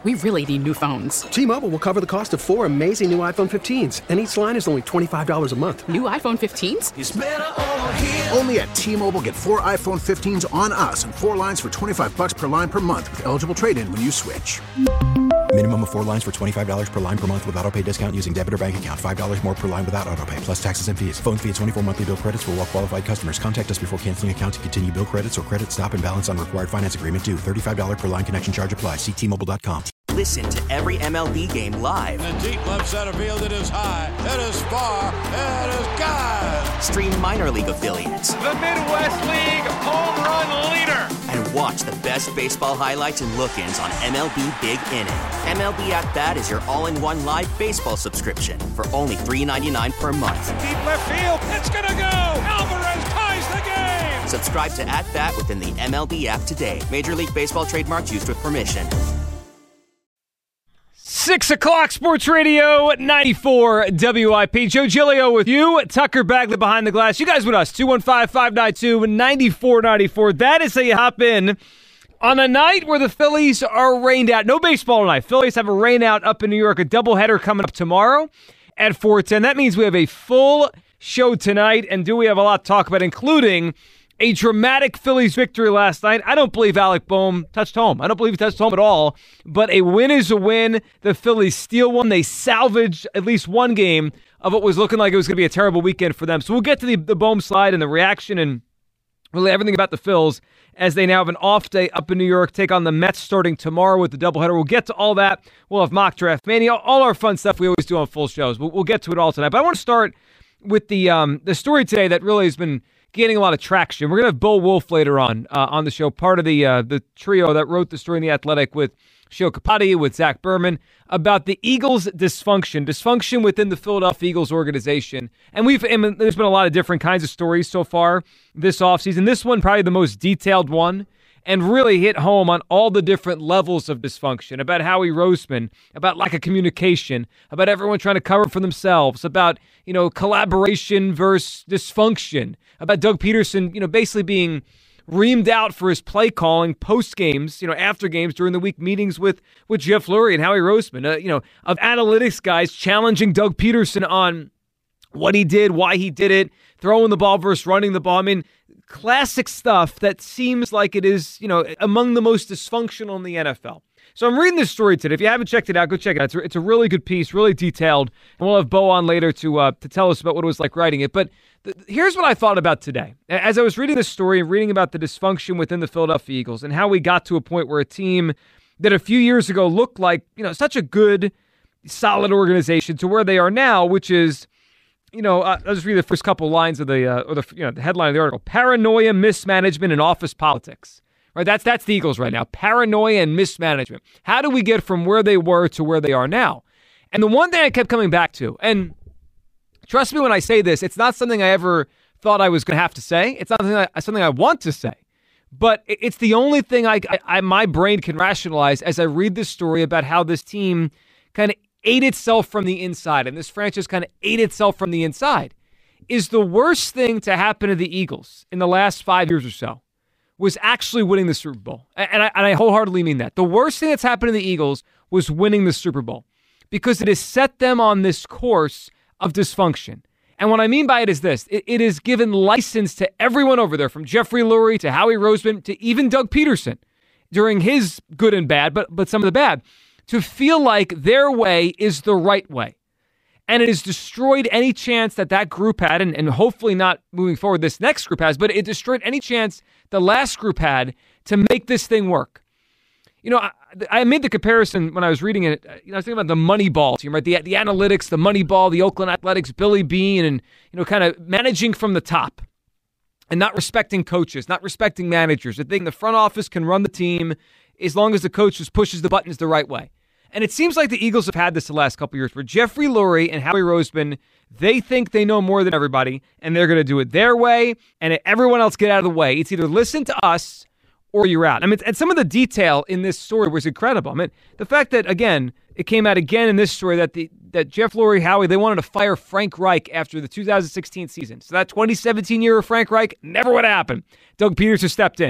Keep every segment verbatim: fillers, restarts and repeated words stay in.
we really need new phones. T-Mobile will cover the cost of four amazing new iPhone fifteens, and each line is only twenty-five dollars a month. New iPhone fifteens? It's better over here. Only at T-Mobile, get four iPhone fifteens on us and four lines for twenty-five dollars per line per month with eligible trade-in when you switch. Minimum of four lines for twenty-five dollars per line per month with autopay discount using debit or bank account. five dollars more per line without autopay, plus taxes and fees. Phone fee at twenty-four monthly bill credits for well-qualified customers. Contact us before canceling account to continue bill credits or credit stop and balance on required finance agreement due. thirty-five dollars per line connection charge applies. See T Mobile dot com. Listen to every M L B game live. In the deep left center field, it is high, it is far, it is gone. Stream minor league affiliates. The Midwest League home run leader. And watch the best baseball highlights and look-ins on M L B Big Inning. M L B At Bat is your all-in-one live baseball subscription for only three dollars and ninety-nine cents per month. Deep left field, it's gonna go. Alvarez ties the game. Subscribe to At Bat within the M L B app today. Major League Baseball trademarks used with permission. Six o'clock, Sports Radio ninety-four W I P. Joe Giglio with you. Tucker Bagley behind the glass. You guys with us. two one five, five nine two, nine four nine four. That is how you hop in on a night where the Phillies are rained out. No baseball tonight. Phillies have a rain out up in New York. A doubleheader coming up tomorrow at four ten. That means we have a full show tonight. And do we have a lot to talk about, including a dramatic Phillies victory last night. I don't believe Alec Bohm touched home. I don't believe he touched home at all. But a win is a win. The Phillies steal one. They salvaged at least one game of what was looking like it was going to be a terrible weekend for them. So we'll get to the, the Bohm slide and the reaction and really everything about the Phils as they now have an off day up in New York, take on the Mets starting tomorrow with the doubleheader. We'll get to all that. We'll have mock draft mania, all our fun stuff we always do on full shows. We'll, we'll get to it all tonight. But I want to start with the um, the story today that really has been gaining a lot of traction. We're going to have Bo Wolf later on uh, on the show, part of the uh, the trio that wrote the story in The Athletic with Shio Kapati, with Zach Berman, about the Eagles' dysfunction, dysfunction within the Philadelphia Eagles organization. And we've I mean, there's been a lot of different kinds of stories so far this offseason. This one probably the most detailed one, and really hit home on all the different levels of dysfunction, about Howie Roseman, about lack of communication, about everyone trying to cover for themselves, about, you know, collaboration versus dysfunction, about Doug Peterson, you know, basically being reamed out for his play calling post games, you know, after games during the week meetings with, with Jeff Lurie and Howie Roseman, uh, you know, of analytics guys challenging Doug Peterson on what he did, why he did it, throwing the ball versus running the ball. I mean, classic stuff that seems like it is, you know, among the most dysfunctional in the N F L. So I'm reading this story today. If you haven't checked it out, go check it out. It's a, it's a really good piece, really detailed, and we'll have Bo on later to uh, to tell us about what it was like writing it. But th- here's what I thought about today. As I was reading this story and reading about the dysfunction within the Philadelphia Eagles and how we got to a point where a team that a few years ago looked like, you know, such a good, solid organization to where they are now, which is, you know, uh, I'll just read the first couple lines of the, uh, or the, you know, the headline of the article: paranoia, mismanagement, and office politics. Right, that's that's the Eagles right now. Paranoia and mismanagement. How do we get from where they were to where they are now? And the one thing I kept coming back to, and trust me when I say this, it's not something I ever thought I was going to have to say. It's not something I, something I want to say. But it's the only thing I, I my brain can rationalize as I read this story about how this team kind of ate itself from the inside, and this franchise kind of ate itself from the inside, is the worst thing to happen to the Eagles in the last five years or so was actually winning the Super Bowl. And I, and I wholeheartedly mean that. The worst thing that's happened to the Eagles was winning the Super Bowl, because it has set them on this course of dysfunction. And what I mean by it is this: it, it has given license to everyone over there, from Jeffrey Lurie to Howie Roseman to even Doug Peterson, during his good and bad, but but some of the bad, to feel like their way is the right way. And it has destroyed any chance that that group had, and, and hopefully not moving forward this next group has, but it destroyed any chance the last group had to make this thing work. You know, I, I made the comparison when I was reading it. You know, I was thinking about the Moneyball team, right? The the analytics, the Moneyball, the Oakland Athletics, Billy Beane, and, you know, kind of managing from the top and not respecting coaches, not respecting managers. I think the front office can run the team as long as the coach just pushes the buttons the right way. And it seems like the Eagles have had this the last couple of years, where Jeffrey Lurie and Howie Roseman, they think they know more than everybody, and they're going to do it their way, and everyone else get out of the way. It's either listen to us or you're out. I mean, and some of the detail in this story was incredible. I mean, the fact that, again, it came out again in this story that the that Jeff Lurie, Howie, they wanted to fire Frank Reich after the two thousand sixteen season. So that twenty seventeen year of Frank Reich never would happen. Doug Peterson stepped in.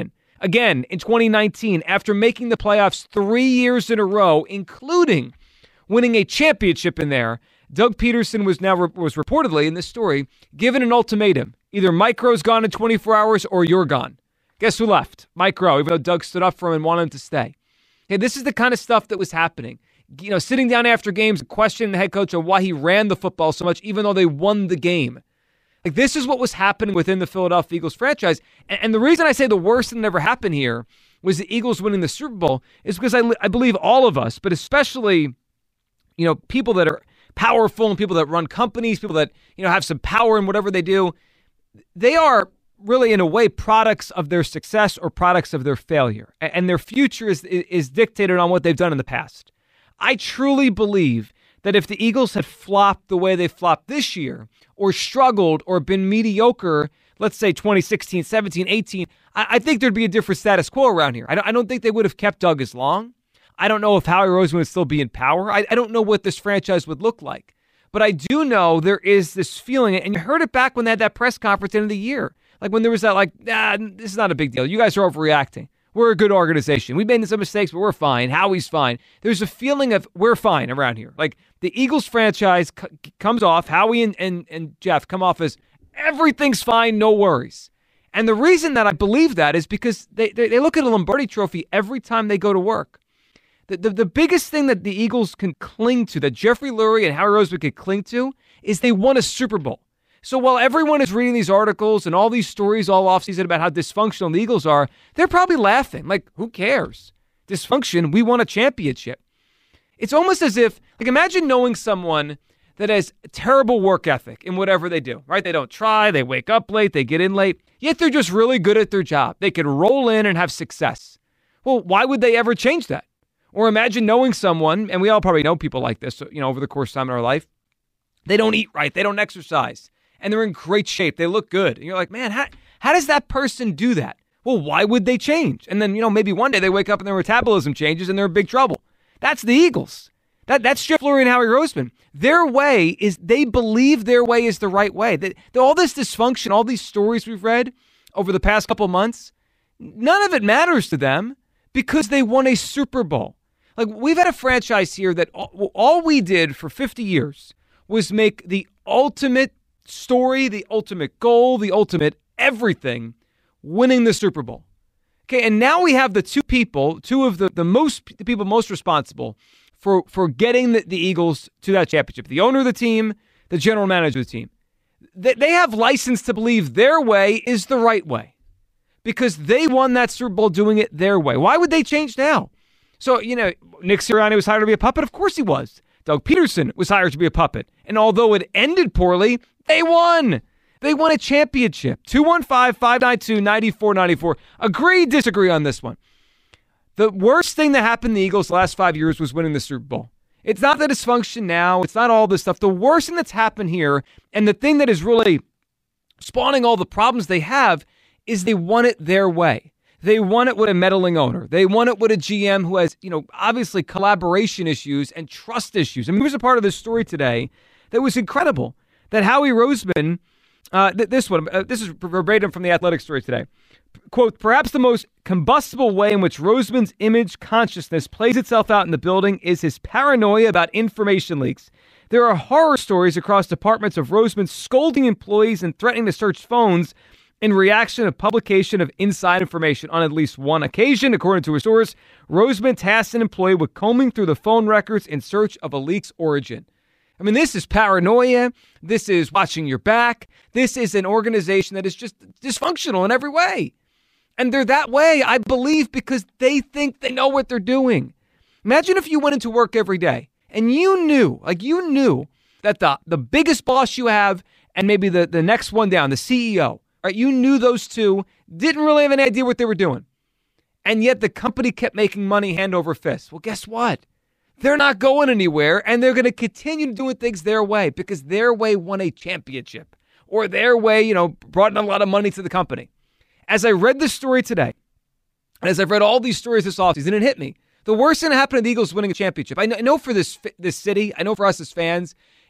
Again, in twenty nineteen, after making the playoffs three years in a row, including winning a championship in there, Doug Peterson was now was reportedly, in this story, given an ultimatum. Either Mike Rowe's gone in twenty-four hours or you're gone. Guess who left? Mike Rowe, even though Doug stood up for him and wanted him to stay. Okay, this is the kind of stuff that was happening. You know, sitting down after games, questioning the head coach on why he ran the football so much, even though they won the game. Like, this is what was happening within the Philadelphia Eagles franchise. And, and the reason I say the worst thing that ever happened here was the Eagles winning the Super Bowl is because I, I believe all of us, but especially, you know, people that are powerful and people that run companies, people that, you know, have some power in whatever they do, they are really, in a way, products of their success or products of their failure. And their future is is dictated on what they've done in the past. I truly believe that if the Eagles had flopped the way they flopped this year, or struggled, or been mediocre, let's say twenty sixteen, seventeen, eighteen, I, I think there'd be a different status quo around here. I don't, I don't think they would have kept Doug as long. I don't know if Howie Roseman would still be in power. I, I don't know what this franchise would look like. But I do know there is this feeling, and you heard it back when they had that press conference at the end of the year. Like when there was that, like, ah, this is not a big deal. You guys are overreacting. We're a good organization. We made some mistakes, but we're fine. Howie's fine. There's a feeling of we're fine around here. Like the Eagles franchise c- comes off, Howie and, and, and Jeff come off as everything's fine, no worries. And the reason that I believe that is because they, they, they look at a Lombardi trophy every time they go to work. The, the, the biggest thing that the Eagles can cling to, that Jeffrey Lurie and Howie Roseman can cling to, is they won a Super Bowl. So while everyone is reading these articles and all these stories all offseason about how dysfunctional the Eagles are, they're probably laughing. Like, who cares? Dysfunction, we won a championship. It's almost as if, like, imagine knowing someone that has a terrible work ethic in whatever they do, right? They don't try, they wake up late, they get in late, yet they're just really good at their job. They can roll in and have success. Well, why would they ever change that? Or imagine knowing someone, and we all probably know people like this, you know, over the course of time in our life, they don't eat right, they don't exercise, and they're in great shape. They look good. And you're like, man, how, how does that person do that? Well, why would they change? And then, you know, maybe one day they wake up and their metabolism changes and they're in big trouble. That's the Eagles. That That's Jeff Lurie and Howie Roseman. Their way is, they believe their way is the right way. That all this dysfunction, all these stories we've read over the past couple months, none of it matters to them because they won a Super Bowl. Like, we've had a franchise here that all, all we did for fifty years was make the ultimate story, the ultimate goal, the ultimate everything, winning the Super Bowl. Okay, and now we have the two people, two of the, the most the people most responsible for, for getting the, the Eagles to that championship. The owner of the team, the general manager of the team. They, they have license to believe their way is the right way because they won that Super Bowl doing it their way. Why would they change now? So, you know, Nick Sirianni was hired to be a puppet. Of course he was. Doug Peterson was hired to be a puppet. And although it ended poorly, they won. They won a championship. two one five, five nine two, nine four nine four. Agree, disagree on this one. The worst thing that happened to the Eagles the last five years was winning the Super Bowl. It's not the dysfunction now. It's not all this stuff. The worst thing that's happened here, and the thing that is really spawning all the problems they have, is they won it their way. They won it with a meddling owner. They won it with a G M who has, you know, obviously collaboration issues and trust issues. I mean, here's a part of this story today that was incredible. That Howie Roseman, uh, th- this one, uh, this is verbatim from the Athletic story today. Quote, perhaps the most combustible way in which Roseman's image consciousness plays itself out in the building is his paranoia about information leaks. There are horror stories across departments of Roseman scolding employees and threatening to search phones in reaction to publication of inside information. On at least one occasion, according to his source, Roseman tasked an employee with combing through the phone records in search of a leak's origin. I mean, this is paranoia. This is watching your back. This is an organization that is just dysfunctional in every way. And they're that way, I believe, because they think they know what they're doing. Imagine if you went into work every day and you knew, like you knew that the, the biggest boss you have and maybe the, the next one down, the C E O, right? You knew those two didn't really have any idea what they were doing. And yet the company kept making money hand over fist. Well, guess what? They're not going anywhere, and they're going to continue doing things their way because their way won a championship or their way, you know, brought in a lot of money to the company. As I read this story today, and as I've read all these stories this offseason, it hit me. The worst thing that happened to the Eagles winning a championship. I know, I know for this this city, I know for us as fans,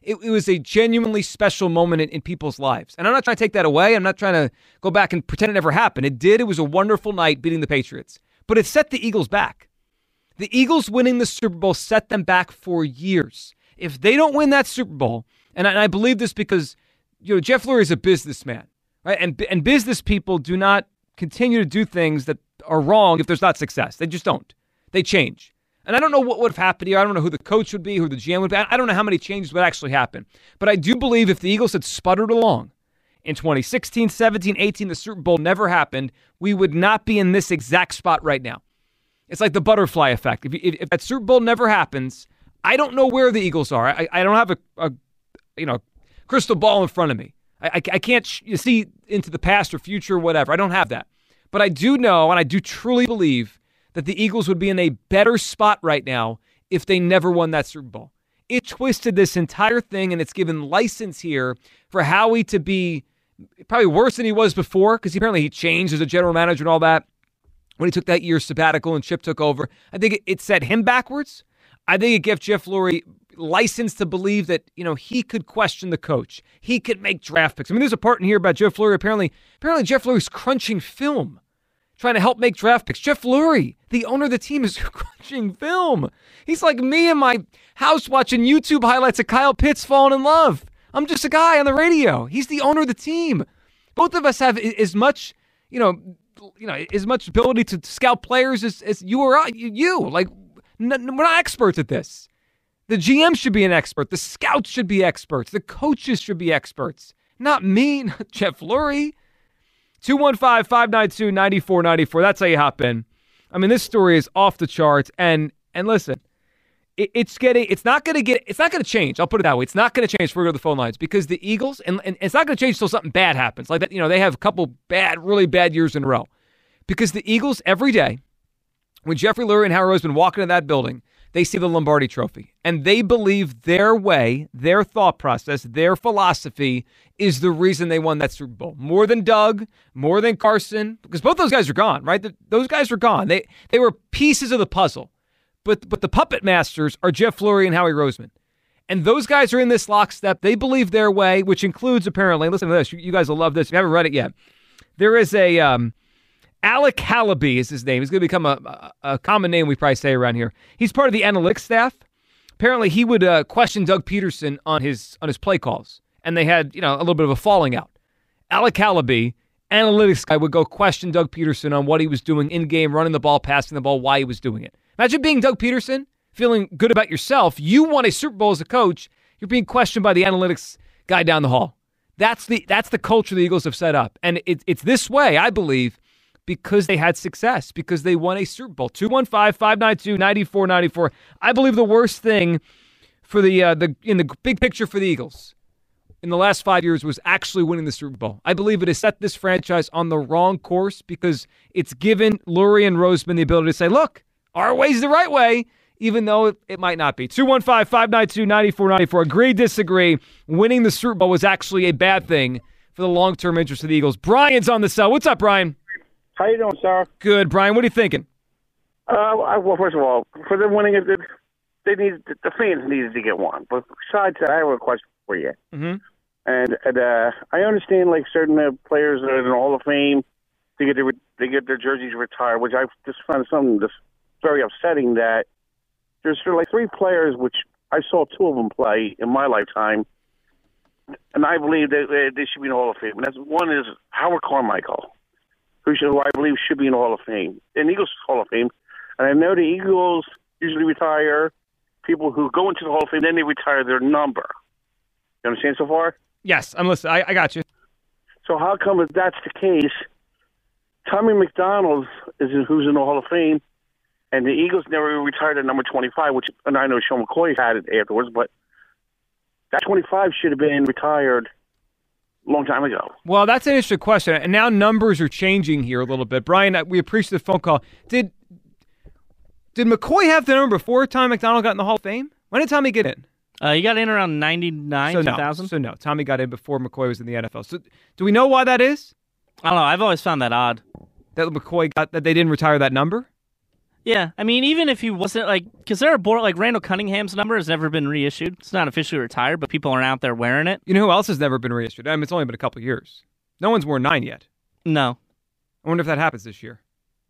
It, it was a genuinely special moment in, in people's lives. And I'm not trying to take that away. I'm not trying to go back and pretend it never happened. It did. It was a wonderful night beating the Patriots. But it set the Eagles back. The Eagles winning the Super Bowl set them back for years. If they don't win that Super Bowl, and I, and I believe this because you know Jeff Lurie is a businessman, right? And and business people do not continue to do things that are wrong if there's not success. They just don't. They change. And I don't know what would have happened here. I don't know who the coach would be, who the G M would be. I don't know how many changes would actually happen. But I do believe if the Eagles had sputtered along in twenty sixteen, seventeen, eighteen, the Super Bowl never happened, we would not be in this exact spot right now. It's like the butterfly effect. If, if, if that Super Bowl never happens, I don't know where the Eagles are. I, I don't have a, a you know crystal ball in front of me. I, I, I can't sh- you see into the past or future or whatever. I don't have that. But I do know, and I do truly believe, that the Eagles would be in a better spot right now if they never won that Super Bowl. It twisted this entire thing, and it's given license here for Howie to be probably worse than he was before, because apparently he changed as a general manager and all that when he took that year sabbatical and Chip took over. I think it, it set him backwards. I think it gave Jeff Lurie license to believe that, you know, he could question the coach. He could make draft picks. I mean, there's a part in here about Jeff Lurie. Apparently, apparently Jeff Lurie's crunching film, trying to help make draft picks. Jeff Lurie, the owner of the team, is crunching film. He's like me in my house watching YouTube highlights of Kyle Pitts falling in love. I'm just a guy on the radio. He's the owner of the team. Both of us have as much, you know, you know, as much ability to scout players as, as you or I, you. Like, n- we're not experts at this. The G M should be an expert. The scouts should be experts. The coaches should be experts. Not me, not Jeff Lurie. two one five, five nine two, nine four nine four. That's how you hop in. I mean, this story is off the charts. And and listen, it, it's getting, it's not going to get, it's not going to change. I'll put it that way. It's not going to change before we go to the phone lines because the Eagles, and, and it's not going to change until something bad happens. Like that, you know, they have a couple bad, really bad years in a row. Because the Eagles, every day, when Jeffrey Lurie and Howie Roseman walk into that building, they see the Lombardi Trophy. And they believe their way, their thought process, their philosophy is the reason they won that Super Bowl. More than Doug, more than Carson, because both those guys are gone, right? The, those guys are gone. They they were pieces of the puzzle. But but the puppet masters are Jeff Lurie and Howie Roseman. And those guys are in this lockstep. They believe their way, which includes apparently, listen to this, you, you guys will love this. If you haven't read it yet, there is a... Um, Alec Halaby is his name. He's going to become a, a, a common name we probably say around here. He's part of the analytics staff. Apparently, he would uh, question Doug Peterson on his on his play calls, and they had you know a little bit of a falling out. Alec Halaby, analytics guy, would go question Doug Peterson on what he was doing in game, running the ball, passing the ball, why he was doing it. Imagine being Doug Peterson, feeling good about yourself. You won a Super Bowl as a coach. You're being questioned by the analytics guy down the hall. That's the that's the culture the Eagles have set up, and it, it's this way, I believe, because they had success, because they won a Super Bowl. two one five, five nine two, nine four nine four. I believe the worst thing for the uh, the in the big picture for the Eagles in the last five years was actually winning the Super Bowl. I believe it has set this franchise on the wrong course because it's given Lurie and Roseman the ability to say, look, our way's the right way, even though it, it might not be. two one five, five nine two, nine four nine four. Agree, disagree. Winning the Super Bowl was actually a bad thing for the long-term interest of the Eagles. Brian's on the cell. What's up, Brian? How you doing, sir? Good, Brian. What are you thinking? Uh, I, well, first of all, for them winning it, they need the fans needed to get one. But besides that, I have a question for you. Mm-hmm. And, and uh, I understand, like certain uh, players that are in the Hall of Fame, they get their they get their jerseys retired, which I just find something just very upsetting. That there's sort of like three players, which I saw two of them play in my lifetime, and I believe that they should be in the Hall of Fame. And that's one is Howard Carmichael, who, should, who I believe should be in the Hall of Fame, in Eagles Hall of Fame. And I know the Eagles usually retire people who go into the Hall of Fame, then they retire their number. You understand so far? Yes, I'm listening. I, I got you. So how come if that's the case, Tommy McDonald is who's in the Hall of Fame, and the Eagles never retired at number twenty-five, which, and I know Sean McCoy had it afterwards, but that twenty-five should have been retired a long time ago. Well, that's an interesting question. And now numbers are changing here a little bit. Brian, we appreciate the phone call. Did did McCoy have the number before Tommy McDonald got in the Hall of Fame? When did Tommy get in? Uh, he got in around ninety-nine, so two thousand. No. So no, Tommy got in before McCoy was in the N F L. So do we know why that is? I don't know. I've always found that odd. That McCoy got, that they didn't retire that number? Yeah, I mean, even if he wasn't, like, because there are board, like, Randall Cunningham's number has never been reissued. It's not officially retired, but people aren't out there wearing it. You know who else has never been reissued? I mean, it's only been a couple years. No one's worn nine yet. No. I wonder if that happens this year.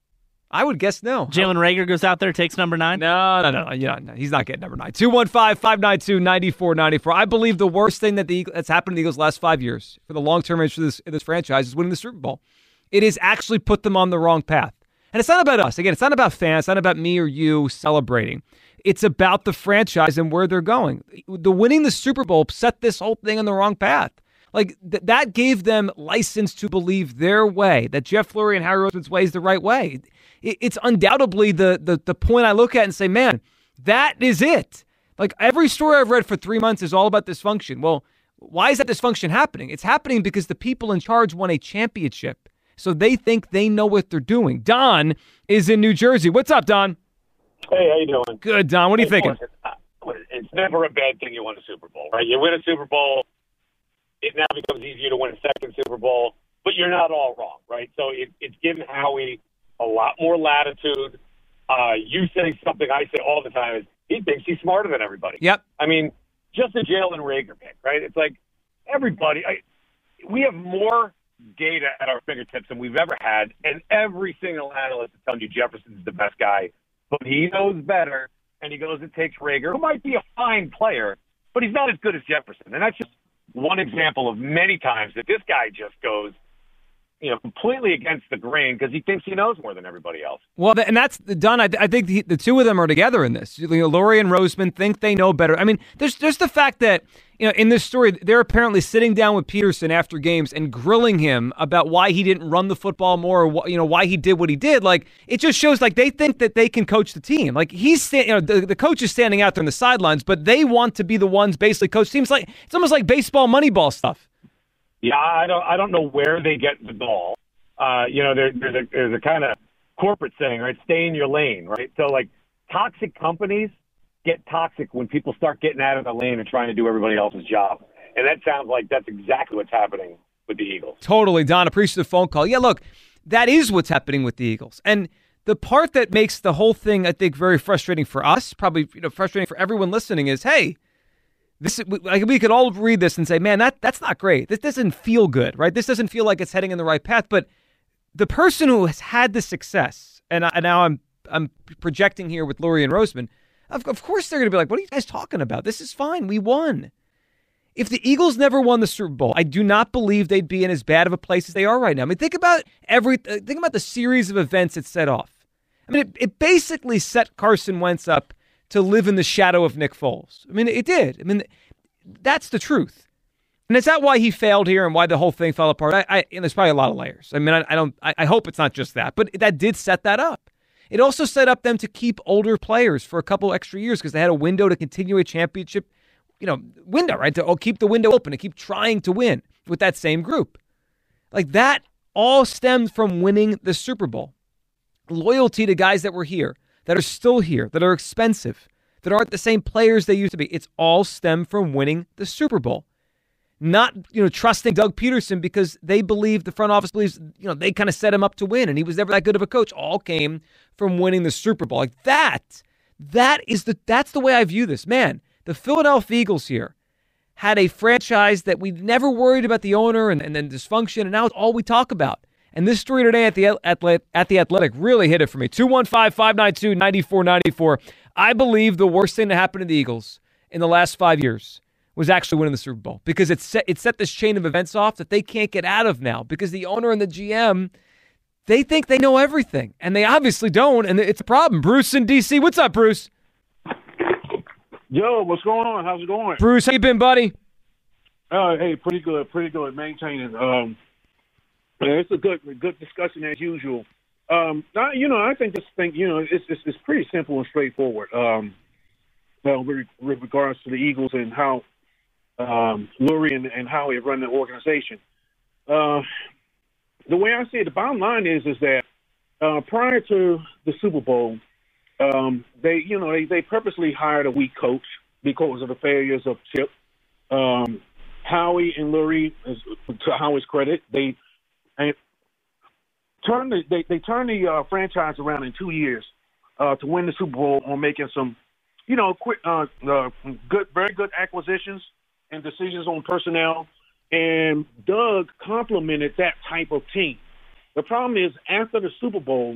I would guess no. Jalen Reagor goes out there, takes number nine? No, no, no. Yeah, no, he's not getting number nine. two one five, five nine two, nine four nine four. I believe the worst thing that the Eagles, that's happened to the Eagles last five years for the long-term interest of this, of this franchise is winning the Super Bowl. It has actually put them on the wrong path. And it's not about us. Again, it's not about fans. It's not about me or you celebrating. It's about the franchise and where they're going. The winning the Super Bowl set this whole thing on the wrong path. Like, th- that gave them license to believe their way, that Jeff Lurie and Harry Roseman's way is the right way. It- it's undoubtedly the, the the point I look at and say, man, that is it. Like, every story I've read for three months is all about dysfunction. Well, why is that dysfunction happening? It's happening because the people in charge won a championship. So they think they know what they're doing. Don is in New Jersey. What's up, Don? Hey, how you doing? Good, Don. What are you hey, thinking? Listen, it's never a bad thing you win a Super Bowl, right? You win a Super Bowl, it now becomes easier to win a second Super Bowl, but you're not all wrong, right? So it, it's given Howie a lot more latitude. Uh, you say something I say all the time is he thinks he's smarter than everybody. Yep. I mean, just a Jalen Reagor pick, right? It's like everybody I, – we have more – data at our fingertips than we've ever had, and every single analyst is telling you Jefferson's the best guy, but he knows better, and he goes and takes Reagor, who might be a fine player, but he's not as good as Jefferson. And that's just one example of many times that this guy just goes, you know, completely against the grain because he thinks he knows more than everybody else. Well, and that's done. I, I think the, the two of them are together in this. You know, Lurie and Roseman think they know better. I mean, there's there's the fact that, you know, in this story, they're apparently sitting down with Peterson after games and grilling him about why he didn't run the football more, or, you know, why he did what he did. Like, it just shows like they think that they can coach the team. Like, he's sta- you know, the, the coach is standing out there on the sidelines, but they want to be the ones basically coach teams. Like, it's almost like baseball Moneyball stuff. Yeah, I don't I don't know where they get the ball. Uh, you know, there, there's a there's a kind of corporate saying, right? Stay in your lane, right? So, like, toxic companies get toxic when people start getting out of the lane and trying to do everybody else's job. And that sounds like that's exactly what's happening with the Eagles. Totally, Don. Appreciate the phone call. Yeah, look, that is what's happening with the Eagles. And the part that makes the whole thing, I think, very frustrating for us, probably, you know, frustrating for everyone listening is, hey, this like we could all read this and say, man, that that's not great. This doesn't feel good, right? This doesn't feel like it's heading in the right path. But the person who has had the success, and, I, and now I'm I'm projecting here with Lurie and Roseman, of, of course they're going to be like, what are you guys talking about? This is fine. We won. If the Eagles never won the Super Bowl, I do not believe they'd be in as bad of a place as they are right now. I mean, think about every uh, think about the series of events it set off. I mean, it, it basically set Carson Wentz up to live in the shadow of Nick Foles. I mean, it did. I mean, that's the truth. And is that why he failed here and why the whole thing fell apart? I, I and there's probably a lot of layers. I mean, I, I don't. I, I hope it's not just that, but that did set that up. It also set up them to keep older players for a couple extra years because they had a window to continue a championship, you know, window, right? To keep the window open, to keep trying to win with that same group. Like, that all stemmed from winning the Super Bowl. Loyalty to guys that were here, that are still here, that are expensive, that aren't the same players they used to be. It's all stemmed from winning the Super Bowl. Not, you know, trusting Doug Peterson because they believe, the front office believes, you know, they kind of set him up to win and he was never that good of a coach. All came from winning the Super Bowl. Like, that, that is the, that's the way I view this. Man, the Philadelphia Eagles here had a franchise that we never worried about the owner and, and then dysfunction, and now it's all we talk about. And this story today at the at the Athletic really hit it for me. two one five, five nine two, nine four nine four. I believe the worst thing to happen to the Eagles in the last five years was actually winning the Super Bowl because it set, it set this chain of events off that they can't get out of now because the owner and the G M, they think they know everything, and they obviously don't, and it's a problem. Bruce in D C. What's up, Bruce? Yo, what's going on? How's it going? Bruce, how you been, buddy? Uh, hey, pretty good, pretty good. Maintaining. Um, it's a good, good discussion as usual. Um, I, you know, I think this thing, you know, it's it's, it's pretty simple and straightforward. Um, well, with, with regards to the Eagles and how um, Lurie and, and how they run the organization. Uh, the way I see it, the bottom line is is that uh, prior to the Super Bowl, um, they, you know, they, they purposely hired a weak coach because of the failures of Chip. Um, Howie and Lurie, to Howie's credit, they and turned the, they, they turned the uh, franchise around in two years uh, to win the Super Bowl on making some, you know, quick, uh, uh, good, very good acquisitions and decisions on personnel. And Doug complimented that type of team. The problem is, after the Super Bowl,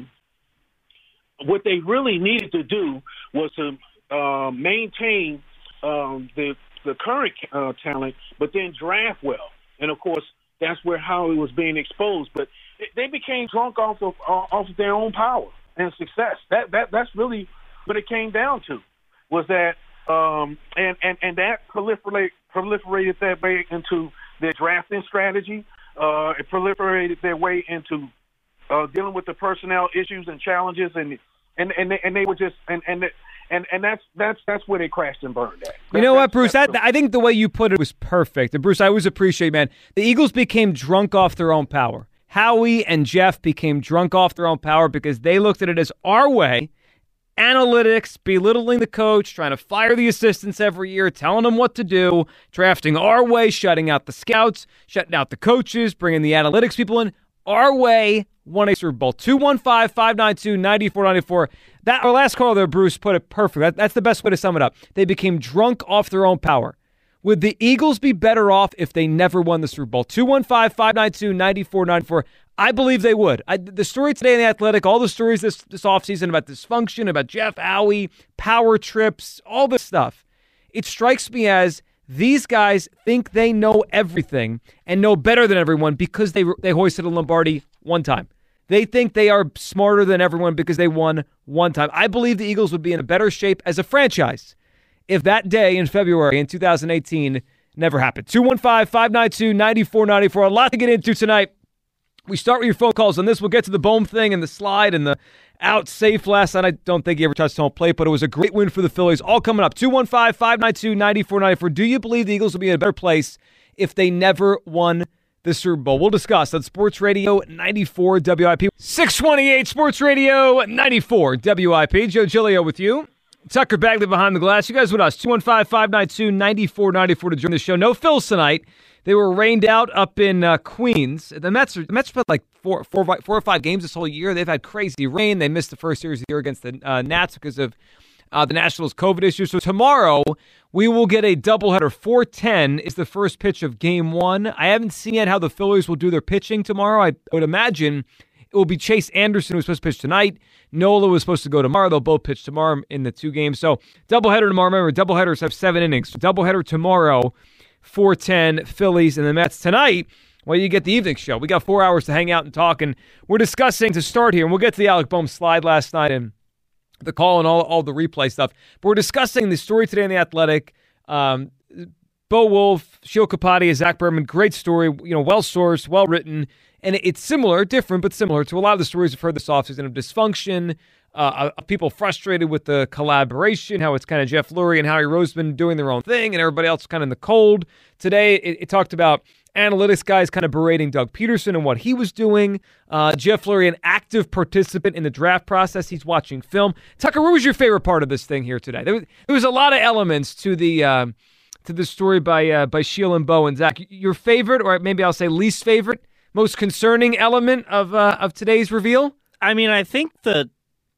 what they really needed to do was to uh, maintain um, the the current uh, talent, but then draft well. And of course, that's where Howie was being exposed. But they became drunk off of off of their own power and success. That that that's really what it came down to. Was that um, and and and that proliferate proliferated that way into their drafting strategy. Uh, it proliferated their way into uh, dealing with the personnel issues and challenges, and and and they, and they were just and and and and that's that's that's where they crashed and burned at. You know what, Bruce? That, I think the way you put it was perfect. And Bruce, I always appreciate, man. The Eagles became drunk off their own power. Howie and Jeff became drunk off their own power because they looked at it as our way. Analytics, belittling the coach, trying to fire the assistants every year, telling them what to do, drafting our way, shutting out the scouts, shutting out the coaches, bringing the analytics people in. Our way won a Super Bowl. two one five, five nine two, nine four nine four. That, our last call there, Bruce, put it perfect. That, that's the best way to sum it up. They became drunk off their own power. Would the Eagles be better off if they never won the Super Bowl? two one five, five nine two, nine four nine four. I believe they would. I, the story today in The Athletic, all the stories this, this offseason about dysfunction, about Jeff Howie, power trips, all this stuff. It strikes me as these guys think they know everything and know better than everyone because they they hoisted a Lombardi one time. They think they are smarter than everyone because they won one time. I believe the Eagles would be in a better shape as a franchise if that day in February in two thousand eighteen never happened. two one five, five nine two, nine four nine four. A lot to get into tonight. We start with your phone calls on this. We'll get to the Bohm thing and the slide and the out safe last night. I don't think he ever touched home plate, but it was a great win for the Phillies. All coming up. two one five, five nine two, nine four nine four. Do you believe the Eagles will be in a better place if they never won the Super Bowl? We'll discuss on Sports Radio ninety-four W I P. six twenty-eight Sports Radio ninety-four W I P. Joe Giglio with you. Tucker Bagley behind the glass. You guys with us. two one five, five nine two, nine four nine four to join the show. No Phils tonight. They were rained out up in uh, Queens. The Mets, the Mets played like four, four, four or five games this whole year. They've had crazy rain. They missed the first series of the year against the uh, Nats because of uh, the Nationals' COVID issue. So tomorrow we will get a doubleheader. four ten is the first pitch of Game One. I haven't seen yet how the Phillies will do their pitching tomorrow. I would imagine it will be Chase Anderson who's supposed to pitch tonight. Nola was supposed to go tomorrow. They'll both pitch tomorrow in the two games. So doubleheader tomorrow. Remember, doubleheaders have seven innings. So doubleheader tomorrow. four ten, Phillies and the Mets tonight. Well, you get the evening show. We got four hours to hang out and talk, and we're discussing to start here, and we'll get to the Alec Bohm slide last night and the call and all, all the replay stuff. But we're discussing the story today in The Athletic. Um, Bo Wolf, Sheil Kapadia, Zach Berman, great story, you know, well-sourced, well-written, and it's similar, different, but similar to a lot of the stories we've heard this offseason of dysfunction, Uh, uh, people frustrated with the collaboration, how it's kind of Jeff Lurie and Howie Roseman doing their own thing and everybody else kind of in the cold. Today, it, it talked about analytics guys kind of berating Doug Peterson and what he was doing. Uh, Jeff Lurie, an active participant in the draft process. He's watching film. Tucker, what was your favorite part of this thing here today? There was, there was a lot of elements to the uh, to the story by uh, by Sheil and Bo and Zach. Your favorite, or maybe I'll say least favorite, most concerning element of uh, of today's reveal? I mean, I think the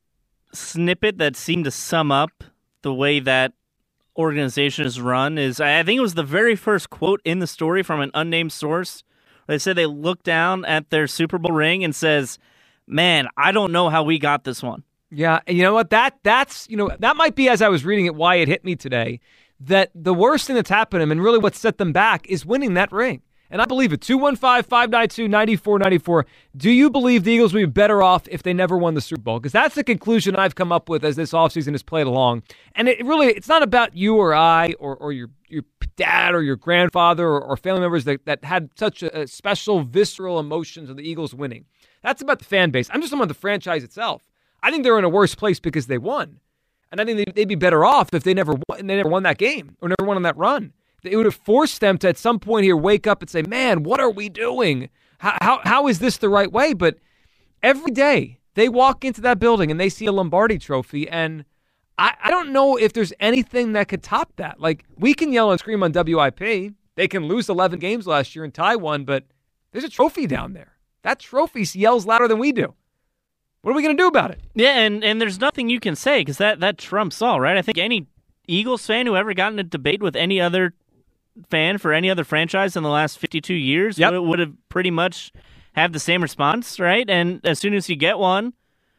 snippet that seemed to sum up the way that organization is run is, I think it was the very first quote in the story from an unnamed source. They said they looked down at their Super Bowl ring and says, man, I don't know how we got this one. Yeah, and you know what? That that's you know that might be, as I was reading it, why it hit me today, that the worst thing that's happened to them and really what set them back is winning that ring. And I believe it. two one five, five nine two, nine four nine four. Do you believe the Eagles would be better off if they never won the Super Bowl? Because that's the conclusion I've come up with as this offseason has played along. And it really, it's not about you or I or, or your your dad or your grandfather or, or family members that, that had such a, a special visceral emotions of the Eagles winning. That's about the fan base. I'm just talking about the franchise itself. I think they're in a worse place because they won. And I think they'd be better off if they never won, they never won that game or never won on that run. It would have forced them to, at some point here, wake up and say, man, what are we doing? How, how, how is this the right way? But every day they walk into that building and they see a Lombardi trophy, and I, I don't know if there's anything that could top that. Like, we can yell and scream on W I P. They can lose eleven games last year and tie one, but there's a trophy down there. That trophy yells louder than we do. What are we going to do about it? Yeah, and, and there's nothing you can say because that, that trumps all, right? I think any Eagles fan who ever got in a debate with any other fan for any other franchise in the last fifty-two years yep. would, would have pretty much have the same response, right? And as soon as you get one,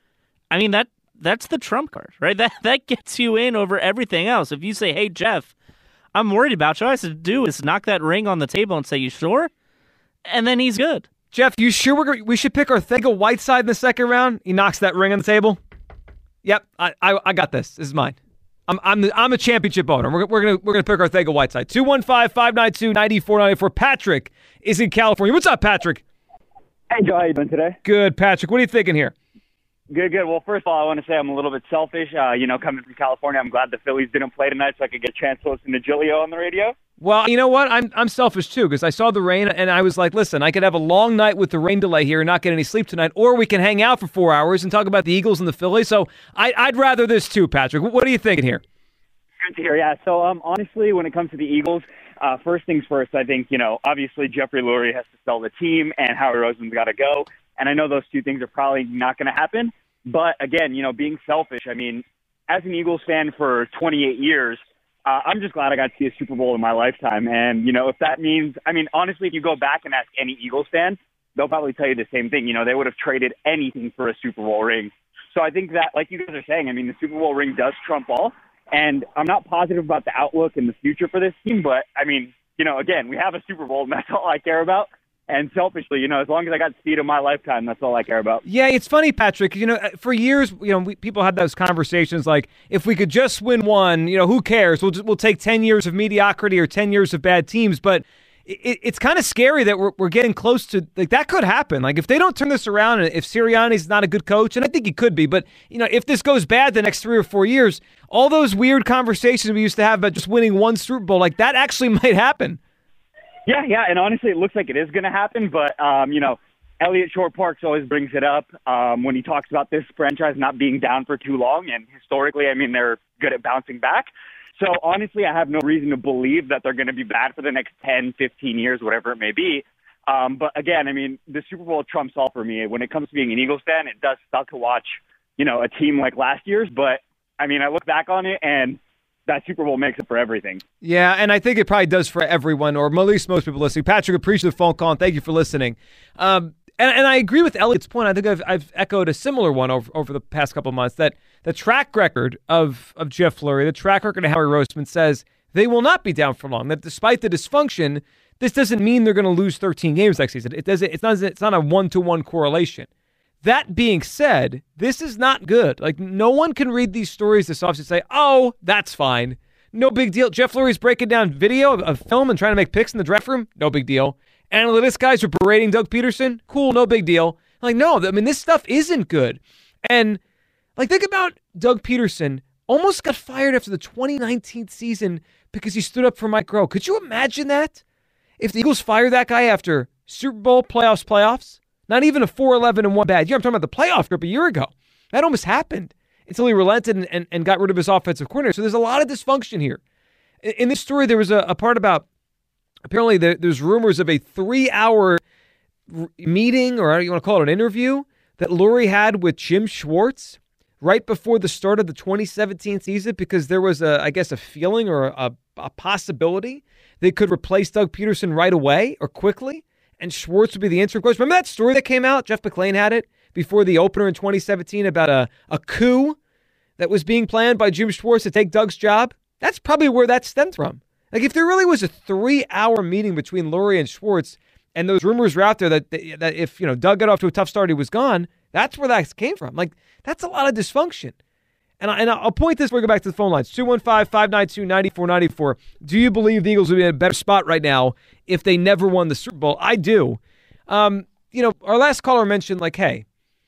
I mean, that that's the trump card, right? That that gets you in over everything else. If you say, hey, Jeff, I'm worried about you, all I have to do is knock that ring on the table and say, you sure? And then he's good. Jeff, you sure we're, we should pick Ortega-Whiteside in the second round? He knocks that ring on the table. Yep, I I, I got this. This is mine. I'm I'm the, I'm a championship owner. We're we're gonna we're gonna pick Ortega-Whiteside. two one five, five nine two, nine four nine four. Patrick is in California. What's up, Patrick? Hey, Joe. How you doing today? Good, Patrick. What are you thinking here? Good, good. Well, first of all, I want to say I'm a little bit selfish. Uh, you know, coming from California, I'm glad the Phillies didn't play tonight so I could get a chance to listen to Giglio on the radio. Well, you know what? I'm I'm selfish, too, because I saw the rain, and I was like, listen, I could have a long night with the rain delay here and not get any sleep tonight, or we can hang out for four hours and talk about the Eagles and the Phillies. So I, I'd rather this, too, Patrick. What are you thinking here? Good to hear, yeah. So, um, honestly, when it comes to the Eagles, uh, first things first, I think, you know, obviously Jeffrey Lurie has to sell the team, and Howie Roseman's got to go. And I know those two things are probably not going to happen. But, again, you know, being selfish, I mean, as an Eagles fan for twenty-eight years, uh, I'm just glad I got to see a Super Bowl in my lifetime. And, you know, if that means, I mean, honestly, if you go back and ask any Eagles fan, they'll probably tell you the same thing. You know, they would have traded anything for a Super Bowl ring. So I think that, like you guys are saying, I mean, the Super Bowl ring does trump all. And I'm not positive about the outlook and the future for this team. But, I mean, you know, again, we have a Super Bowl, and that's all I care about. And selfishly, you know, as long as I got to see it in my lifetime, that's all I care about. Yeah, it's funny, Patrick. You know, for years, you know, we, people had those conversations like, if we could just win one, you know, who cares? We'll just, we'll take ten years of mediocrity or ten years of bad teams. But it, it's kind of scary that we're we're getting close to, like, that could happen. Like, if they don't turn this around, and if Sirianni's not a good coach, and I think he could be, but, you know, if this goes bad the next three or four years, all those weird conversations we used to have about just winning one Super Bowl, like, that actually might happen. Yeah, yeah, and honestly, it looks like it is going to happen, but, um, you know, Elliott Short-Parks always brings it up um, when he talks about this franchise not being down for too long, and historically, I mean, they're good at bouncing back. So, honestly, I have no reason to believe that they're going to be bad for the next ten, fifteen years, whatever it may be. Um, but, again, I mean, the Super Bowl trumps all for me. When it comes to being an Eagles fan, it does suck to watch, you know, a team like last year's, but, I mean, I look back on it, and that Super Bowl makes it for everything. Yeah, and I think it probably does for everyone, or at least most people listening. Patrick, appreciate the phone call, and thank you for listening. Um, and, and I agree with Elliott's point. I think I've, I've echoed a similar one over, over the past couple of months, that the track record of, of Jeff Lurie, the track record of Howie Roseman says they will not be down for long, that despite the dysfunction, this doesn't mean they're going to lose thirteen games next season. It doesn't. It's not, it's not a one-to-one correlation. That being said, this is not good. Like, no one can read these stories this offseason and say, oh, that's fine. No big deal. Jeff Lurie's breaking down video of, of film and trying to make picks in the draft room. No big deal. Analytics guys are berating Doug Peterson. Cool, no big deal. Like, no, I mean, this stuff isn't good. And, like, think about Doug Peterson almost got fired after the twenty nineteen season because he stood up for Mike Groh. Could you imagine that? If the Eagles fired that guy after Super Bowl, playoffs, playoffs? Not even a four eleven and one bad year. I'm talking about the playoff trip a year ago. That almost happened until he relented and, and, and got rid of his offensive coordinator. So there's a lot of dysfunction here. In, in this story, there was a, a part about, apparently there, there's rumors of a three-hour r- meeting, or how do you want to call it, an interview, that Lurie had with Jim Schwartz right before the start of the twenty seventeen season, because there was, a, I guess, a feeling or a, a possibility they could replace Doug Peterson right away or quickly, and Schwartz would be the interim coach. Remember that story that came out? Jeff McClain had it before the opener in twenty seventeen about a, a coup that was being planned by Jim Schwartz to take Doug's job. That's probably where that stemmed from. Like, if there really was a three-hour meeting between Lurie and Schwartz, and those rumors were out there that that if, you know, Doug got off to a tough start, he was gone, that's where that came from. Like, that's a lot of dysfunction. And, I, and I'll point this, we'll go back to the phone lines. two one five, five nine two, nine four nine four. Do you believe the Eagles would be in a better spot right now if they never won the Super Bowl? I do. Um, you know, our last caller mentioned, like, hey,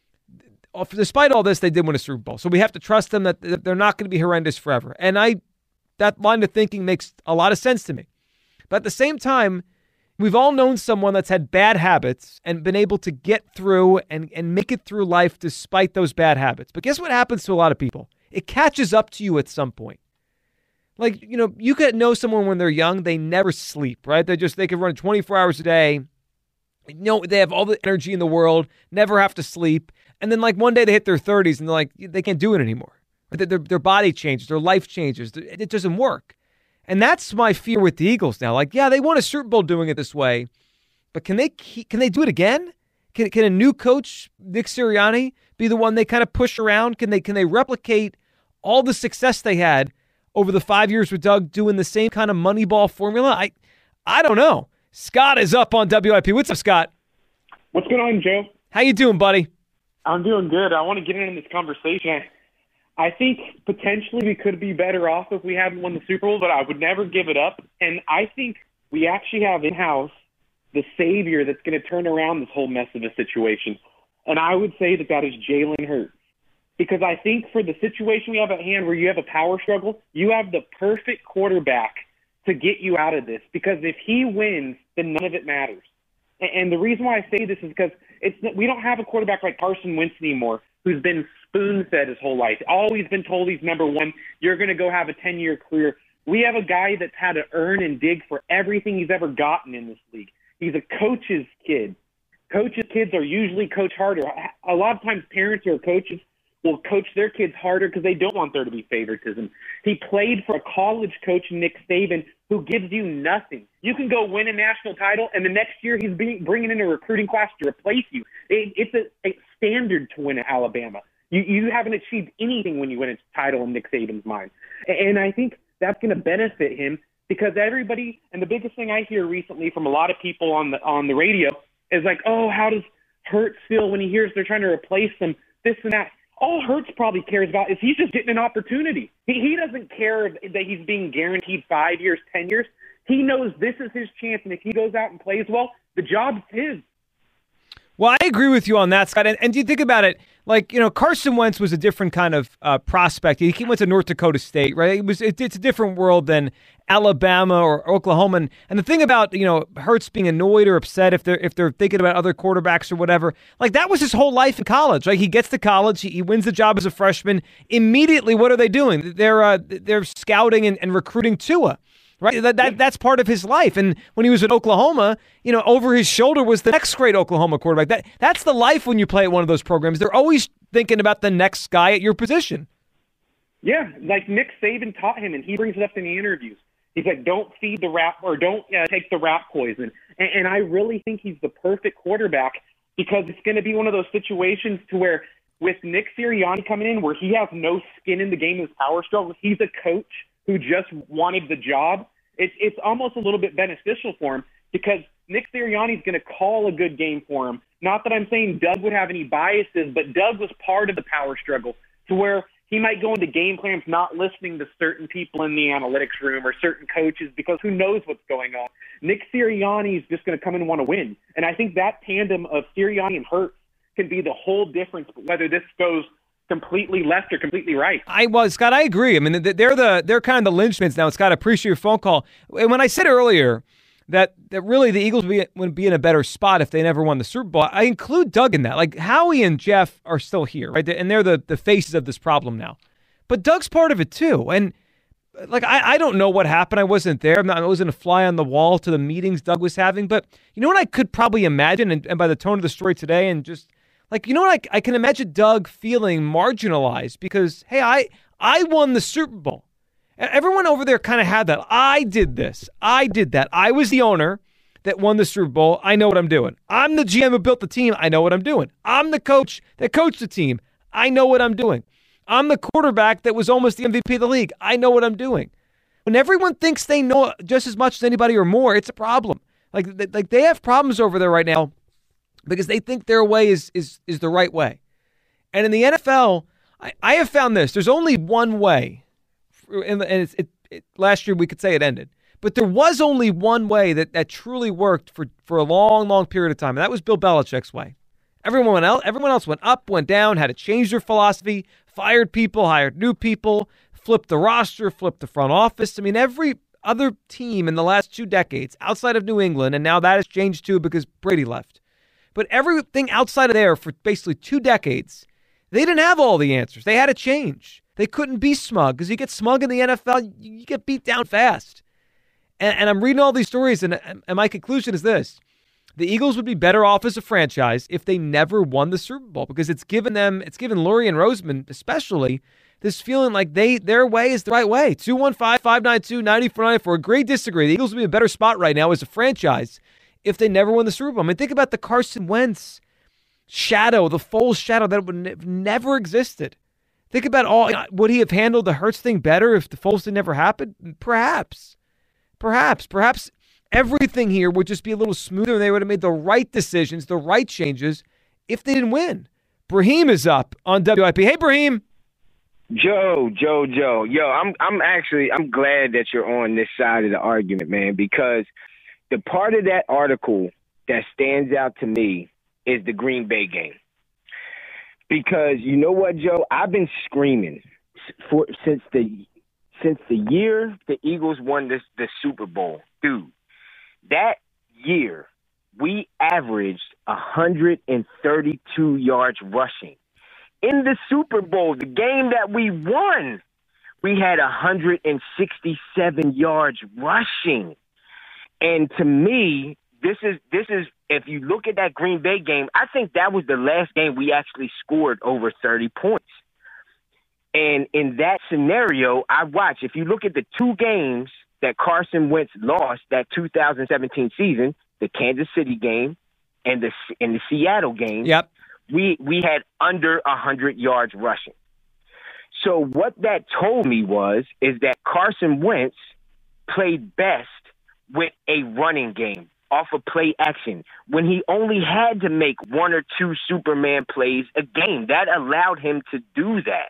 despite all this, they did win a Super Bowl. So we have to trust them that they're not going to be horrendous forever. And I, that line of thinking makes a lot of sense to me. But at the same time, we've all known someone that's had bad habits and been able to get through and, and make it through life despite those bad habits. But guess what happens to a lot of people? It catches up to you at some point. Like, you know, you could know someone when they're young, they never sleep, right? They just, they can run twenty-four hours a day, You know, they have all the energy in the world, never have to sleep. And then like one day they hit their thirties and they're like, they can't do it anymore. Their, their body changes, their life changes. It doesn't work. And that's my fear with the Eagles now. Like, yeah, they won a Super Bowl doing it this way, but can they keep, can they do it again? Can can a new coach, Nick Sirianni, be the one they kind of push around? Can they can they replicate all the success they had over the five years with Doug doing the same kind of Moneyball formula? I I don't know. Scott is up on W I P. What's up, Scott? What's going on, Joe? How you doing, buddy? I'm doing good. I want to get into this conversation. I, I think potentially we could be better off if we hadn't won the Super Bowl, but I would never give it up. And I think we actually have in-house the savior that's going to turn around this whole mess of a situation. And I would say that that is Jalen Hurts. Because I think for the situation we have at hand where you have a power struggle, you have the perfect quarterback to get you out of this. Because if he wins, then none of it matters. And the reason why I say this is because it's we don't have a quarterback like Carson Wentz anymore who's been spoon-fed his whole life, always been told he's number one, you're going to go have a ten-year career. We have a guy that's had to earn and dig for everything he's ever gotten in this league. He's a coach's kid. Coaches' kids are usually coached harder. A lot of times parents who are coaches will coach their kids harder because they don't want there to be favoritism. He played for a college coach, Nick Saban, who gives you nothing. You can go win a national title, and the next year he's being, bringing in a recruiting class to replace you. It, it's a, a standard to win at Alabama. You, you haven't achieved anything when you win a title in Nick Saban's mind. And I think that's going to benefit him because everybody, and the biggest thing I hear recently from a lot of people on the on the radio is like, oh, how does Hurts feel when he hears they're trying to replace him, this and that. All Hurts probably cares about is he's just getting an opportunity. He, he doesn't care that he's being guaranteed five years, ten years. He knows this is his chance, and if he goes out and plays well, the job's his. Well, I agree with you on that, Scott. And, and do you think about it? Like, you know, Carson Wentz was a different kind of uh, prospect. He went to North Dakota State, right? It was it, it's a different world than Alabama or Oklahoma. And, and the thing about, you know, Hurts being annoyed or upset if they're if they're thinking about other quarterbacks or whatever, like that was his whole life in college. Like he gets to college, he, he wins the job as a freshman. Immediately, what are they doing? They're uh, they're scouting and, and recruiting Tua. Right, that, that that's part of his life. And when he was at Oklahoma, you know, over his shoulder was the next great Oklahoma quarterback. That that's the life when you play at one of those programs. They're always thinking about the next guy at your position. Yeah, like Nick Saban taught him, and he brings it up in the interviews. He's like, "Don't feed the rat, or don't uh, take the rat poison." And, and I really think he's the perfect quarterback because it's going to be one of those situations to where, with Nick Sirianni coming in, where he has no skin in the game of his power struggle, he's a coach who just wanted the job. It's it's almost a little bit beneficial for him because Nick Sirianni is going to call a good game for him. Not that I'm saying Doug would have any biases, but Doug was part of the power struggle to where he might go into game plans not listening to certain people in the analytics room or certain coaches because who knows what's going on. Nick Sirianni is just going to come in and want to win. And I think that tandem of Sirianni and Hurts can be the whole difference, whether this goes completely left or completely right. I was Scott. I agree. I mean, they're the they're kind of the linchpins now. Scott, I appreciate your phone call. And when I said earlier that that really the Eagles would be, would be in a better spot if they never won the Super Bowl, I include Doug in that. Like Howie and Jeff are still here, right? And they're the the faces of this problem now. But Doug's part of it too. And like I, I don't know what happened. I wasn't there. I'm not, I wasn't a fly on the wall to the meetings Doug was having. But you know what I could probably imagine, and, and by the tone of the story today, and just like, you know what, I, I can imagine Doug feeling marginalized because, hey, I I won the Super Bowl. Everyone over there kind of had that. I did this. I did that. I was the owner that won the Super Bowl. I know what I'm doing. I'm the G M who built the team. I know what I'm doing. I'm the coach that coached the team. I know what I'm doing. I'm the quarterback that was almost the M V P of the league. I know what I'm doing. When everyone thinks they know just as much as anybody or more, it's a problem. Like, like they have problems over there right now because they think their way is is is the right way. And in the N F L, I, I have found this. There's only one way. And it's, it, it, last year we could say it ended. But there was only one way that, that truly worked for, for a long, long period of time. And that was Bill Belichick's way. Everyone else, everyone else went up, went down, had to change their philosophy, fired people, hired new people, flipped the roster, flipped the front office. I mean, every other team in the last two decades outside of New England, and now that has changed too because Brady left. But everything outside of there for basically two decades, they didn't have all the answers. They had to change. They couldn't be smug because you get smug in the N F L, you get beat down fast. And, and I'm reading all these stories, and, and my conclusion is this. the Eagles would be better off as a franchise if they never won the Super Bowl, because it's given them, it's given Lurie and Roseman especially this feeling like they their way is the right way. two one five, five nine two, nine four nine four. Agree, disagree. The Eagles would be in a better spot right now as a franchise if they never won the Super Bowl. I mean, think about the Carson Wentz shadow, the Foles shadow that would have never existed. Think about all, would he have handled the Hurts thing better if the Foles thing never happened? Perhaps. Perhaps. Perhaps everything here would just be a little smoother and they would have made the right decisions, the right changes if they didn't win. Brahim is up on W I P. Hey, Brahim. Joe, Joe, Joe. Yo, I'm I'm actually, I'm glad that you're on this side of the argument, man, because the part of that article that stands out to me is the Green Bay game. Because you know what, Joe? I've been screaming for since the since the year the Eagles won this the Super Bowl. Dude, that year we averaged one hundred thirty-two yards rushing. In the Super Bowl, the game that we won, we had one hundred sixty-seven yards rushing. And to me, this is this is if you look at that Green Bay game, I think that was the last game we actually scored over thirty points. And in that scenario, I watch, if you look at the two games that Carson Wentz lost that two thousand seventeen season, the Kansas City game and the and the Seattle game, yep. we we had under one hundred yards rushing. So what that told me was is that Carson Wentz played best with a running game off of play action when he only had to make one or two Superman plays a game. That allowed him to do that.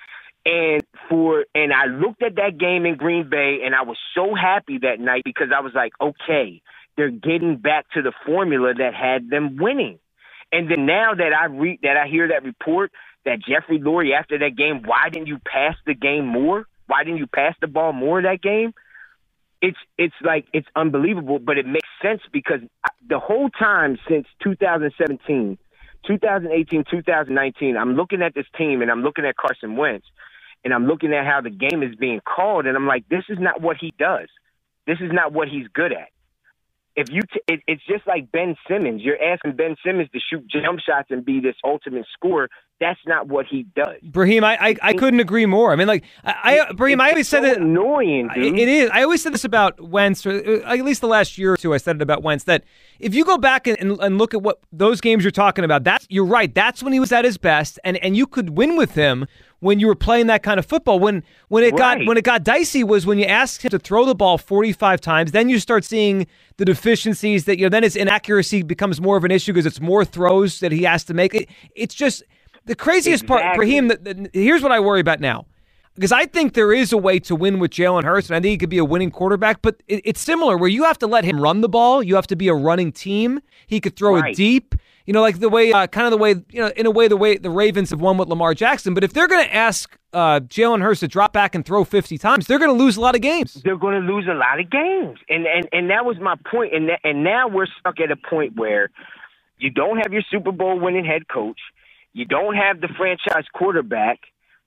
And for and I looked at that game in Green Bay, and I was so happy that night because I was like, okay, they're getting back to the formula that had them winning. And then now that I read that I hear that report that Jeffrey Lurie after that game, why didn't you pass the game more? Why didn't you pass the ball more that game? It's it's like it's unbelievable, but it makes sense because the whole time since two thousand seventeen, two thousand eighteen, two thousand nineteen, I'm looking at this team and I'm looking at Carson Wentz and I'm looking at how the game is being called and I'm like, this is not what he does. This is not what he's good at. If you, t- it, it's just like Ben Simmons. You're asking Ben Simmons to shoot jump shots and be this ultimate scorer. That's not what he does. Brahim, I, I, I couldn't agree more. I mean, like, I, I Brahim, I always so said that annoying. Dude. It is. I always said this about Wentz, or at least the last year or two. I said it about Wentz that if you go back and, and, and look at what those games you're talking about, that's you're right. That's when he was at his best, and, and you could win with him when you were playing that kind of football. When when it right. got when it got dicey was when you asked him to throw the ball forty-five times. Then you start seeing the deficiencies that you know. Then his inaccuracy becomes more of an issue because it's more throws that he has to make. It, it's just. The craziest exactly. part, Brahim, the, the, here's what I worry about now. Because I think there is a way to win with Jalen Hurts, and I think he could be a winning quarterback, but it, it's similar where you have to let him run the ball. You have to be a running team. He could throw right. it deep. You know, like the way, uh, kind of the way, you know, in a way, the way the Ravens have won with Lamar Jackson. But if they're going to ask uh, Jalen Hurts to drop back and throw fifty times, they're going to lose a lot of games. They're going to lose a lot of games. And and, and that was my point. And, that, and now we're stuck at a point where you don't have your Super Bowl winning head coach. You don't have the franchise quarterback,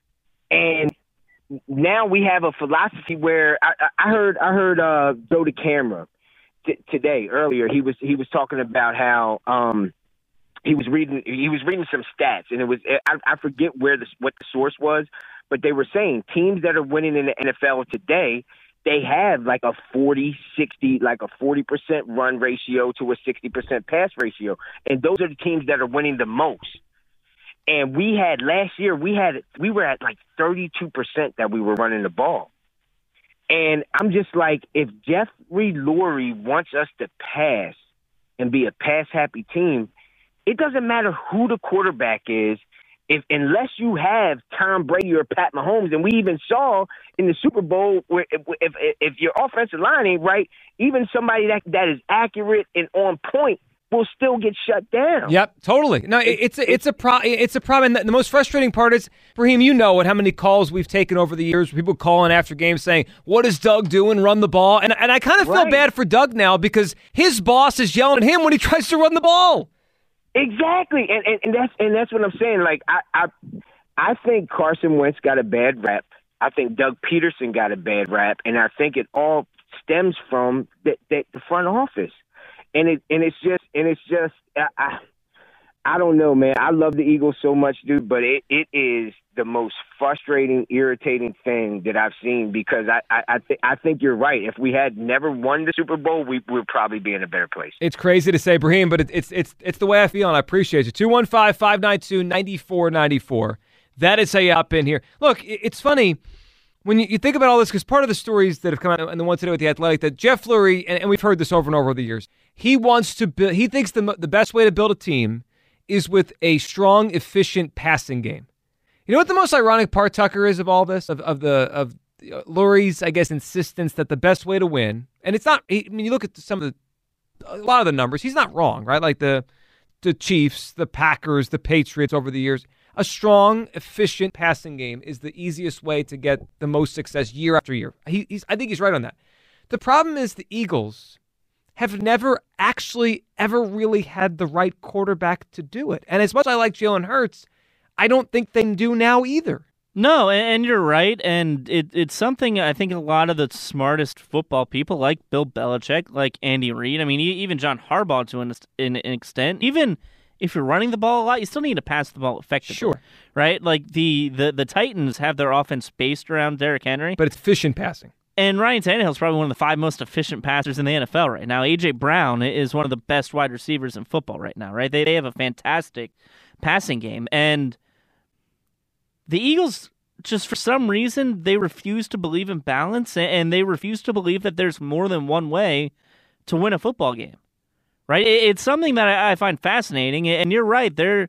and now we have a philosophy where I, I heard I heard uh, Joe DeCamara t- today earlier. He was he was talking about how um, he was reading he was reading some stats, and it was I, I forget where the what the source was, but they were saying teams that are winning in the N F L today, they have like a forty sixty, like a forty percent run ratio to a sixty percent pass ratio, and those are the teams that are winning the most. And we had last year, we had we were at like thirty-two percent that we were running the ball. And I'm just like, if Jeffrey Lurie wants us to pass and be a pass-happy team, it doesn't matter who the quarterback is, if unless you have Tom Brady or Pat Mahomes. And we even saw in the Super Bowl where if if, if your offensive line ain't right, even somebody that that is accurate and on point will still get shut down. Yep, totally. No, it, it's a, it's a pro, it's a problem. And the most frustrating part is, Brahim, you know it. How many calls we've taken over the years? People calling after games saying, "What is Doug doing? Run the ball." And and I kind of feel right. bad for Doug now because his boss is yelling at him when he tries to run the ball. Exactly, and and, and that's and that's what I'm saying. Like I, I I think Carson Wentz got a bad rap. I think Doug Peterson got a bad rap, and I think it all stems from the, the, the front office. and it and it's just and it's just I, I I don't know, man. I love the Eagles so much, dude, but it, it is the most frustrating, irritating thing that I've seen because I I, I, th- I think you're right. If we had never won the Super Bowl, we would probably be in a better place. It's crazy to say, Brahim, but it, it's it's it's the way I feel, and I appreciate you. two one five, five nine two, nine four nine four. That is how you hop in here. Look, it, it's funny when you, you think about all this, because part of the stories that have come out, and the one today with The Athletic, that Jeff Lurie, and, and we've heard this over and over over the years, he wants to build, he thinks the the best way to build a team is with a strong, efficient passing game. You know what the most ironic part, Tucker, is of all this, of, of the of Lurie's, I guess, insistence that the best way to win, and it's not. I mean, you look at some of the, a lot of the numbers. He's not wrong, right? Like the the Chiefs, the Packers, the Patriots over the years. A strong, efficient passing game is the easiest way to get the most success year after year. He, he's, I think he's right on that. The problem is the Eagles have never actually ever really had the right quarterback to do it. And as much as I like Jalen Hurts, I don't think they do now either. No, and you're right, and it, it's something I think a lot of the smartest football people, like Bill Belichick, like Andy Reid, I mean, even John Harbaugh to an, an extent, even if you're running the ball a lot, you still need to pass the ball effectively. Sure. Right? Like the, the, the Titans have their offense based around Derrick Henry. But it's efficient passing. And Ryan Tannehill is probably one of the five most efficient passers in the N F L right now. A J. Brown is one of the best wide receivers in football right now, right? They, they have a fantastic passing game. And the Eagles, just for some reason, they refuse to believe in balance, and they refuse to believe that there's more than one way to win a football game. Right? It's something that I find fascinating, and you're right. There,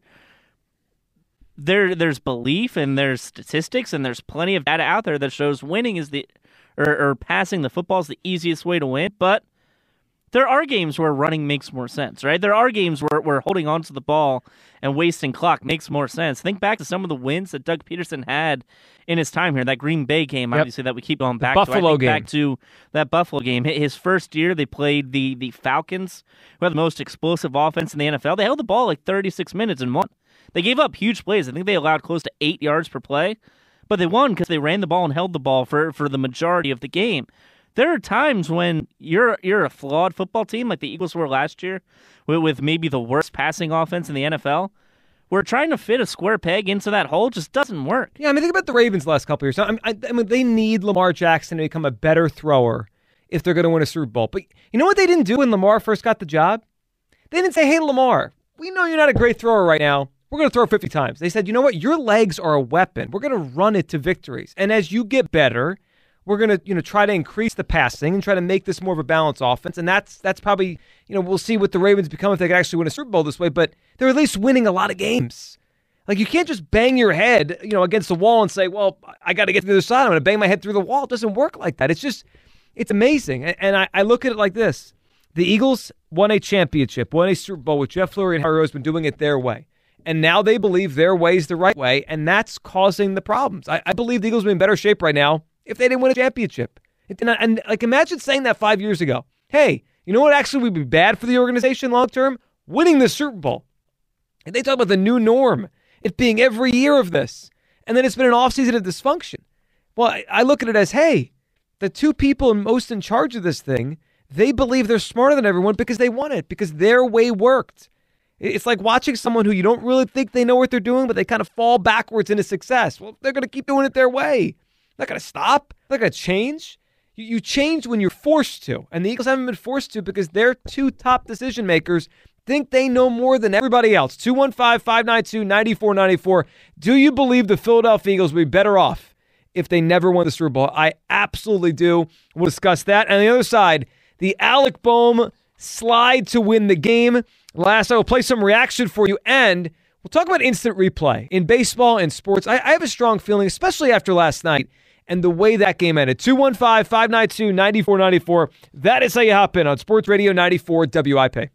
there, there's belief, and there's statistics, and there's plenty of data out there that shows winning is the, or, or passing the football is the easiest way to win. But there are games where running makes more sense, right? There are games where, where holding on to the ball and wasting clock makes more sense. Think back to some of the wins that Doug Peterson had in his time here. That Green Bay game, yep. Obviously, that we keep going back the to. Buffalo I think game. Back to that Buffalo game. His first year, they played the, the Falcons, who had the most explosive offense in the N F L. They held the ball like thirty-six minutes and won. They gave up huge plays. I think they allowed close to eight yards per play, but they won because they ran the ball and held the ball for, for the majority of the game. There are times when you're you're a flawed football team, like the Eagles were last year, with, with maybe the worst passing offense in the N F L, where trying to fit a square peg into that hole just doesn't work. Yeah, I mean, think about the Ravens the last couple of years. I mean, I, I mean, they need Lamar Jackson to become a better thrower if they're going to win a Super Bowl. But you know what they didn't do when Lamar first got the job? They didn't say, hey, Lamar, we know you're not a great thrower right now. We're going to throw fifty times. They said, you know what? Your legs are a weapon. We're going to run it to victories. And as you get better, we're going to, you know, try to increase the passing and try to make this more of a balanced offense. And that's that's probably, you know, we'll see what the Ravens become if they can actually win a Super Bowl this way. But they're at least winning a lot of games. Like, you can't just bang your head, you know, against the wall and say, well, I got to get to the other side. I'm going to bang my head through the wall. It doesn't work like that. It's just, it's amazing. And I, I look at it like this. The Eagles won a championship, won a Super Bowl with Jeff Lurie and Harry Rose been doing it their way. And now they believe their way is the right way, and that's causing the problems. I, I believe the Eagles would be in better shape right now if they didn't win a championship. And, and like, imagine saying that five years ago. Hey, you know what actually would be bad for the organization long term? Winning the Super Bowl. And they talk about the new norm. It being every year of this. And then it's been an offseason of dysfunction. Well, I, I look at it as, hey, the two people most in charge of this thing, they believe they're smarter than everyone because they won it, because their way worked. It's like watching someone who you don't really think they know what they're doing, but they kind of fall backwards into success. Well, they're going to keep doing it their way. They're not going to stop. They're not going to change. You, you change when you're forced to. And the Eagles haven't been forced to because their two top decision makers think they know more than everybody else. two one five, five nine two, nine four nine four. Do you believe the Philadelphia Eagles would be better off if they never won the Super Bowl? I absolutely do. We'll discuss that. And on the other side, the Alec Bohm slide to win the game. Last, I will play some reaction for you, and we'll talk about instant replay in baseball and sports. I, I have a strong feeling, especially after last night and the way that game ended. two one five, five nine two, nine four nine four. That is how you hop in on Sports Radio ninety-four W I P.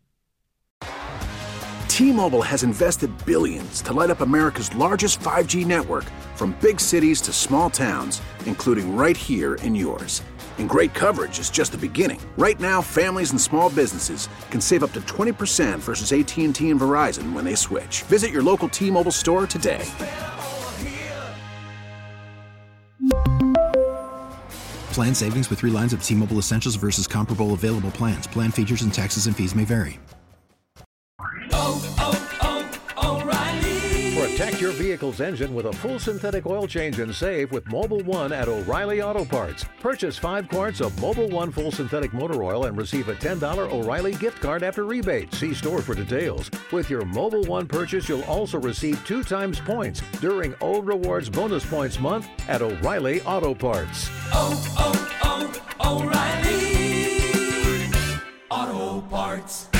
T-Mobile has invested billions to light up America's largest five G network, from big cities to small towns, including right here in yours. And great coverage is just the beginning. Right now, families and small businesses can save up to twenty percent versus A T and T and Verizon when they switch. Visit your local T-Mobile store today. Plan savings with three lines of T-Mobile Essentials versus comparable available plans. Plan features and taxes and fees may vary. Oh, oh, oh, O'Reilly. Protect your vehicle's engine with a full synthetic oil change and save with Mobil one at O'Reilly Auto Parts. Purchase five quarts of Mobil one full synthetic motor oil and receive a ten dollars O'Reilly gift card after rebate. See store for details. With your Mobil one purchase, you'll also receive two times points during O Rewards Bonus Points Month at O'Reilly Auto Parts. Oh, oh, oh, O'Reilly Auto Parts.